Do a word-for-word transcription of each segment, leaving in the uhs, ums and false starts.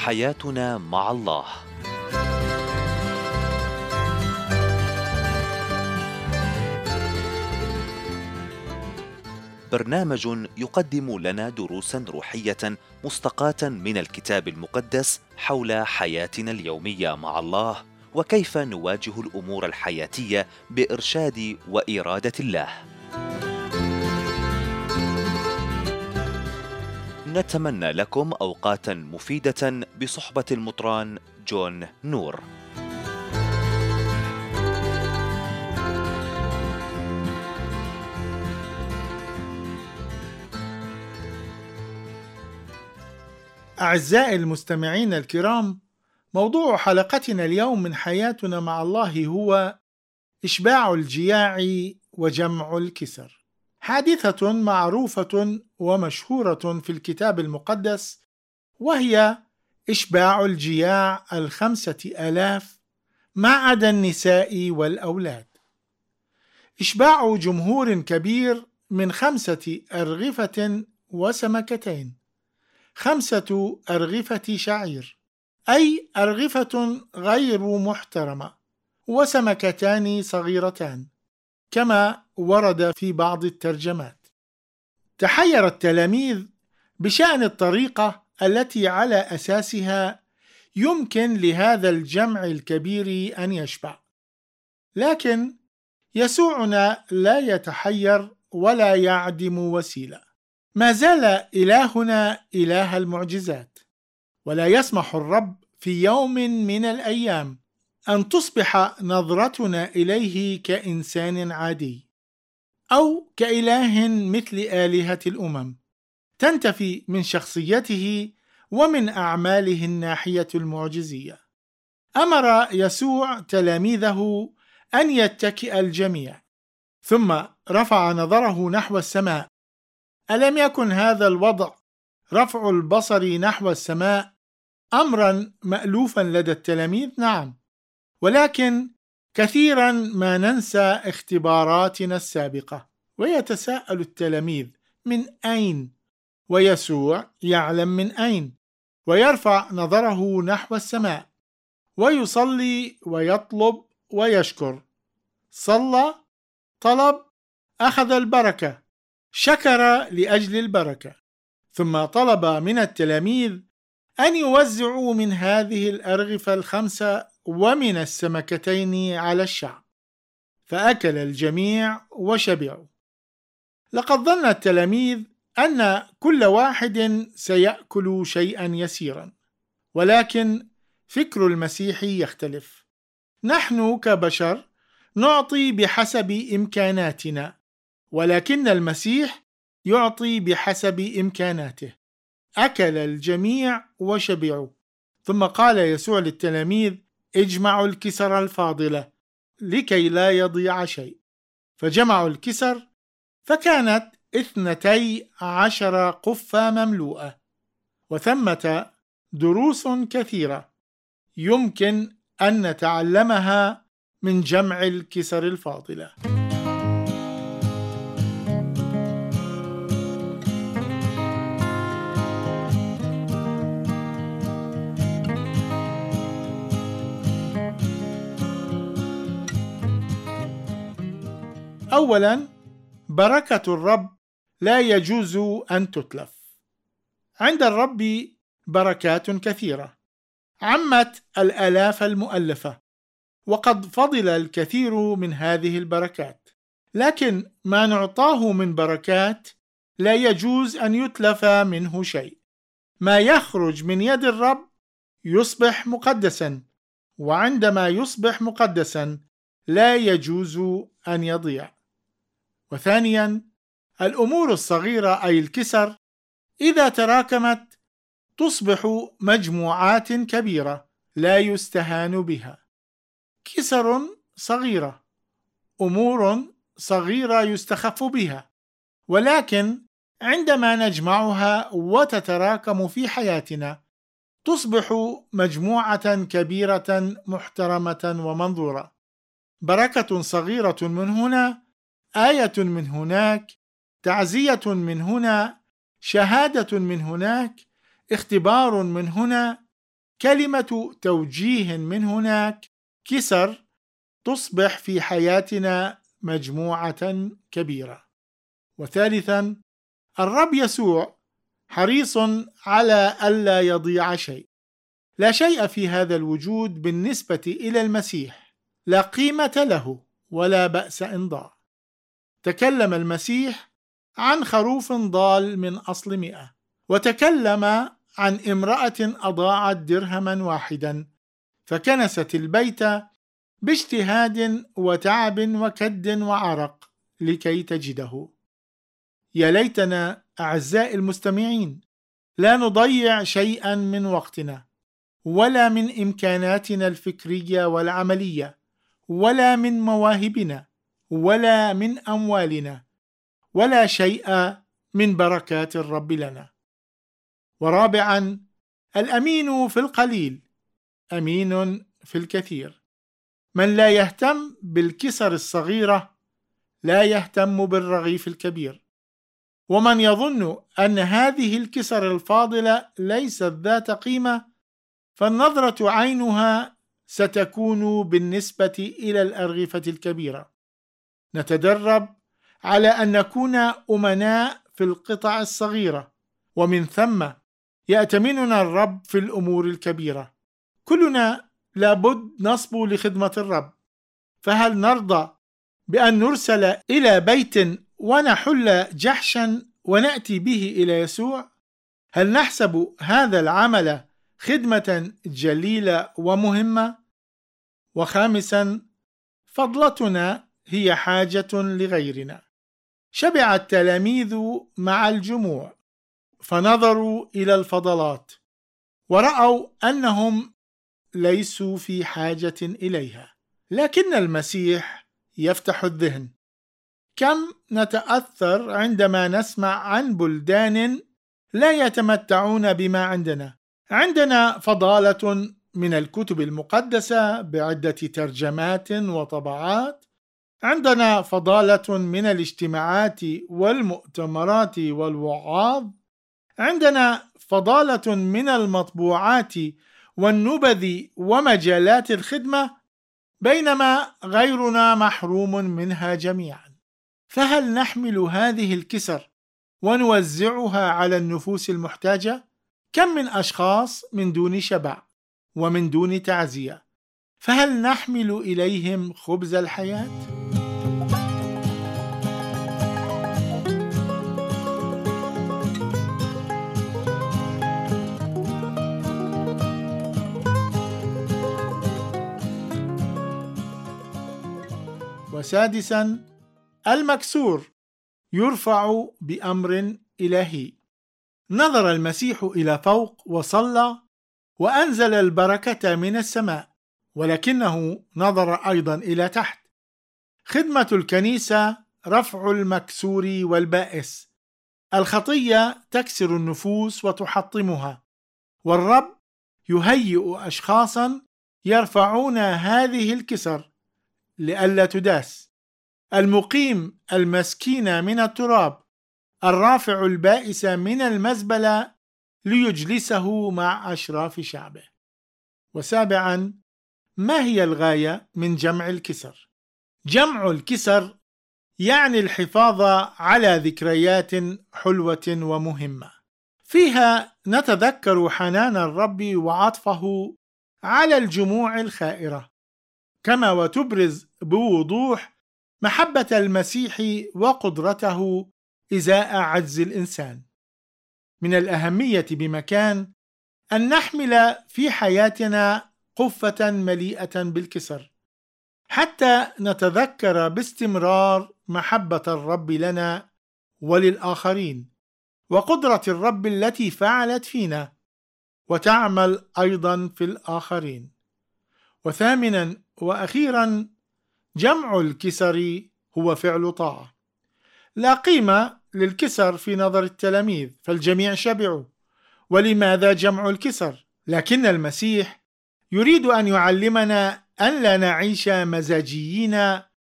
حياتنا مع الله. برنامج يقدم لنا دروسا روحية مستقاة من الكتاب المقدس حول حياتنا اليومية مع الله، وكيف نواجه الأمور الحياتية بإرشاد وإرادة الله. نتمنى لكم أوقاتا مفيدة بصحبة المطران جون نور. أعزائي المستمعين الكرام، موضوع حلقتنا اليوم من حياتنا مع الله هو إشباع الجياع وجمع الكسر. حادثة معروفة ومشهورة في الكتاب المقدس، وهي إشباع الجياع الخمسة آلاف ما عدا النساء والأولاد. إشباع جمهور كبير من خمسة أرغفة وسمكتين، خمسة أرغفة شعير، أي أرغفة غير محترمة، وسمكتان صغيرتان كما ورد في بعض الترجمات. تحير التلاميذ بشأن الطريقة التي على أساسها يمكن لهذا الجمع الكبير أن يشبع، لكن يسوعنا لا يتحير ولا يعدم وسيلة. ما زال إلهنا إله المعجزات، ولا يسمح الرب في يوم من الأيام أن تصبح نظرتنا إليه كإنسان عادي أو كإله مثل آلهة الأمم، تنتفي من شخصيته ومن أعماله الناحية المعجزية. أمر يسوع تلاميذه أن يتكئ الجميع، ثم رفع نظره نحو السماء. ألم يكن هذا الوضع، رفع البصر نحو السماء، أمرا مألوفا لدى التلاميذ؟ نعم، ولكن كثيرا ما ننسى اختباراتنا السابقة، ويتساءل التلاميذ من أين؟ ويسوع يعلم من أين، ويرفع نظره نحو السماء ويصلي ويطلب ويشكر. صلى، طلب، أخذ البركة، شكر لأجل البركة، ثم طلب من التلاميذ أن يوزعوا من هذه الأرغفة الخمسة ومن السمكتين على الشعب، فأكل الجميع وشبعوا. لقد ظن التلاميذ أن كل واحد سيأكل شيئا يسيرا، ولكن فكر المسيح يختلف. نحن كبشر نعطي بحسب إمكاناتنا، ولكن المسيح يعطي بحسب إمكاناته. أكل الجميع وشبعوا، ثم قال يسوع للتلاميذ: اجمعوا الكسر الفاضلة لكي لا يضيع شيء. فجمعوا الكسر، فكانت اثنتي عشر قفة مملوءة. وثمة دروس كثيرة يمكن أن نتعلمها من جمع الكسر الفاضلة. أولا، بركة الرب لا يجوز أن تتلف. عند الرب بركات كثيرة، عمت الآلاف المؤلفة، وقد فضل الكثير من هذه البركات، لكن ما نعطاه من بركات لا يجوز أن يتلف منه شيء. ما يخرج من يد الرب يصبح مقدسا، وعندما يصبح مقدسا لا يجوز أن يضيع. وثانيا، الأمور الصغيرة أي الكسر إذا تراكمت تصبح مجموعات كبيرة لا يستهان بها. كسر صغيرة، أمور صغيرة يستخف بها، ولكن عندما نجمعها وتتراكم في حياتنا تصبح مجموعة كبيرة محترمة ومنظورة. بركة صغيرة من هنا، آية من هناك، تعزية من هنا، شهادة من هناك، اختبار من هنا، كلمة توجيه من هناك كسر تصبح في حياتنا مجموعة كبيرة. وثالثا، الرب يسوع حريص على ألا يضيع شيء. لا شيء في هذا الوجود بالنسبة إلى المسيح لا قيمة له ولا بأس إن ضاع. تكلم المسيح عن خروف ضال من أصل مئة، وتكلم عن امرأة أضاعت درهما واحدا فكنست البيت باجتهاد وتعب وكد وعرق لكي تجده. يا ليتنا أعزائي المستمعين لا نضيع شيئا من وقتنا ولا من إمكاناتنا الفكرية والعملية ولا من مواهبنا ولا من أموالنا ولا شيء من بركات الرب لنا. ورابعا، الأمين في القليل أمين في الكثير. من لا يهتم بالكسر الصغيرة لا يهتم بالرغيف الكبير. ومن يظن أن هذه الكسر الفاضلة ليست ذات قيمة فالنظرة عينها ستكون بالنسبة إلى الأرغفة الكبيرة. نتدرب على أن نكون أمناء في القطع الصغيرة، ومن ثم يأتمننا الرب في الأمور الكبيرة. كلنا لابد نصبو لخدمة الرب، فهل نرضى بأن نرسل إلى بيت ونحل جحشا ونأتي به إلى يسوع؟ هل نحسب هذا العمل خدمة جليلة ومهمة؟ وخامسا، فضلتنا هي حاجة لغيرنا. شبع التلاميذ مع الجموع فنظروا إلى الفضلات ورأوا أنهم ليسوا في حاجة إليها، لكن المسيح يفتح الذهن. كم نتأثر عندما نسمع عن بلدان لا يتمتعون بما عندنا. عندنا فضالة من الكتب المقدسة بعدة ترجمات وطبعات، عندنا فضالة من الاجتماعات والمؤتمرات والوعاظ، عندنا فضالة من المطبوعات والنبذ ومجالات الخدمة، بينما غيرنا محروم منها جميعا. فهل نحمل هذه الكسر ونوزعها على النفوس المحتاجة؟ كم من أشخاص من دون شبع ومن دون تعزية، فهل نحمل إليهم خبز الحياة؟ وسادسا، المكسور يرفع بأمر إلهي. نظر المسيح إلى فوق وصلى وأنزل البركة من السماء، ولكنه نظر أيضا إلى تحت. خدمة الكنيسة رفع المكسور والبائس. الخطية تكسر النفوس وتحطمها، والرب يهيئ أشخاصا يرفعون هذه الكسر لئلا تداس. المقيم المسكين من التراب، الرافع البائس من المزبلة ليجلسه مع أشراف شعبه. وسابعا، ما هي الغاية من جمع الكسر؟ جمع الكسر يعني الحفاظ على ذكريات حلوة ومهمة، فيها نتذكر حنان الرب وعطفه على الجموع الخائرة، كما وتبرز بوضوح محبة المسيح وقدرته إزاء عجز الإنسان. من الأهمية بمكان أن نحمل في حياتنا قفة مليئة بالكسر، حتى نتذكر باستمرار محبة الرب لنا وللآخرين، وقدرة الرب التي فعلت فينا وتعمل أيضا في الآخرين. وثامنا وأخيرا، جمع الكسر هو فعل طاعة. لا قيمة للكسر في نظر التلاميذ فالجميع شبعوا. ولماذا جمع الكسر؟ لكن المسيح يريد أن يعلمنا أن لا نعيش مزاجيين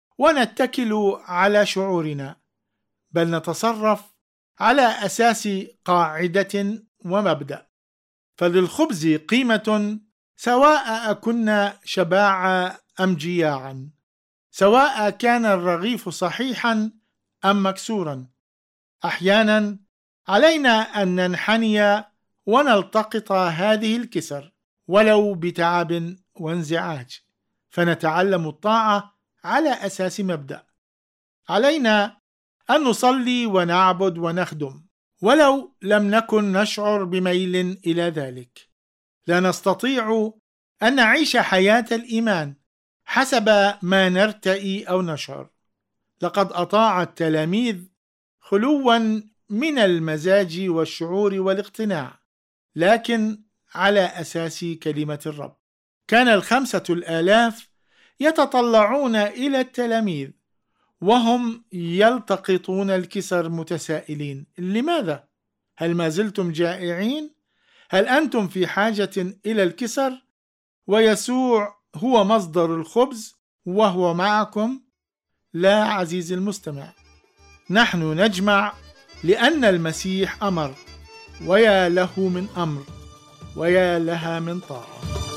ونتكل على شعورنا، بل نتصرف على أساس قاعدة ومبدأ. فللخبز قيمة سواء أكنا شباعا أم جياعا، سواء كان الرغيف صحيحا أم مكسورا. أحيانا علينا أن ننحني ونلتقط هذه الكسر ولو بتعب وانزعاج، فنتعلم الطاعة على أساس مبدأ. علينا أن نصلي ونعبد ونخدم ولو لم نكن نشعر بميل إلى ذلك. لا نستطيع أن نعيش حياة الإيمان حسب ما نرتئي أو نشعر. لقد أطاع التلاميذ خلوا من المزاج والشعور والاقتناع، لكن على أساس كلمة الرب. كان الخمسة الآلاف يتطلعون إلى التلاميذ وهم يلتقطون الكسر متسائلين: لماذا؟ هل ما زلتم جائعين؟ هل أنتم في حاجة إلى الكسر؟ ويسوع هو مصدر الخبز وهو معكم. لا عزيزي المستمع، نحن نجمع لأن المسيح أمر، ويا له من أمر ويا لها من طاعة.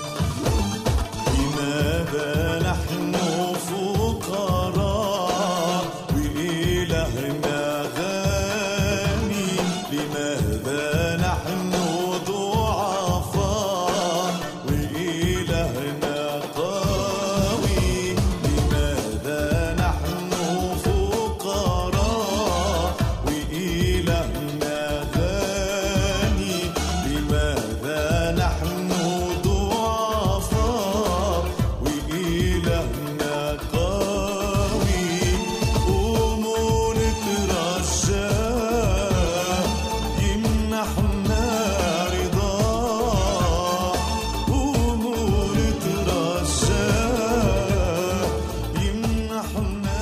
لماذا نحن فقراء وإلهنا غني؟ لماذا نحن ضعفاء وإلهنا قوي؟ لماذا نحن فقراء وإلهنا غني؟ لماذا نحن ضعفاء وإلهنا قوي؟ قوموا نترجى يمنحنا رضاه، قوموا نترجى يمنحنا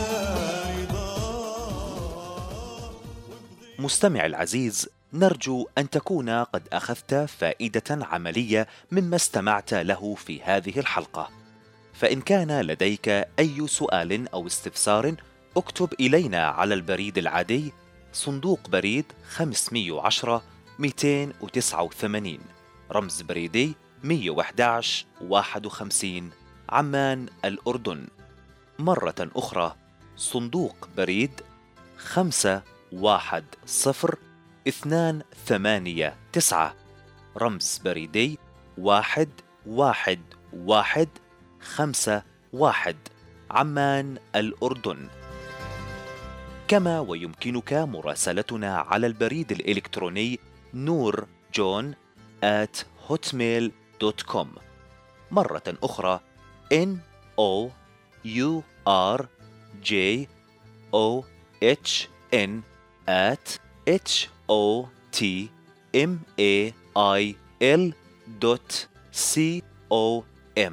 رضاه. مستمع العزيز، نرجو أن تكون قد أخذت فائدة عملية مما استمعت له في هذه الحلقة. فإن كان لديك أي سؤال أو استفسار، اكتب إلينا على البريد العادي صندوق بريد خمسمئة وعشرة مئتين وتسعة وثمانين، رمز بريدي مئة وأحد عشر واحد وخمسين، عمان الأردن. مرة أخرى صندوق بريد خمسة واحد صفر اثنان ثمانية تسعة، رمز بريدي واحد واحد واحد خمسة واحد، عمان الأردن. كما ويمكنك مراسلتنا على البريد الإلكتروني نور جون آت هوتميل دوت كوم. مرة أخرى N O U R J O H N at H O T M A I L دوت C O M.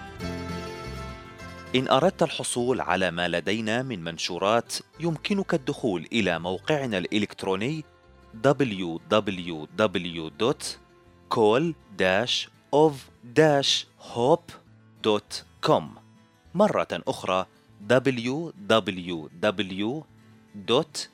إن أردت الحصول على ما لدينا من منشورات، يمكنك الدخول إلى موقعنا الإلكتروني دبليو دبليو دبليو دوت كول داش أوف داش هوب دوت كوم. مرة أخرى دبليو دبليو دبليو دوت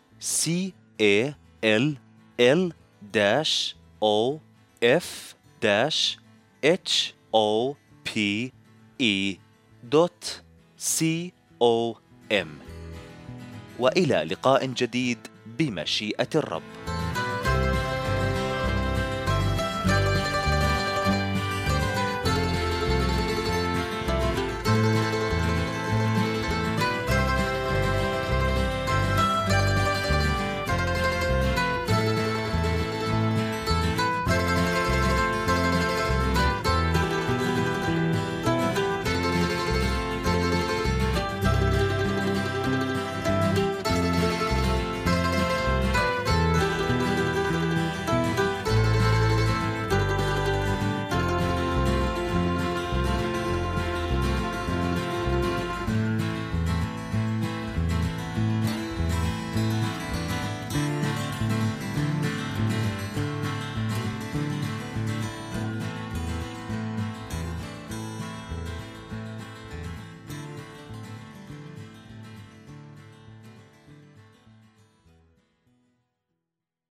كول دوت سي او ام. وإلى لقاء جديد بمشيئة الرب.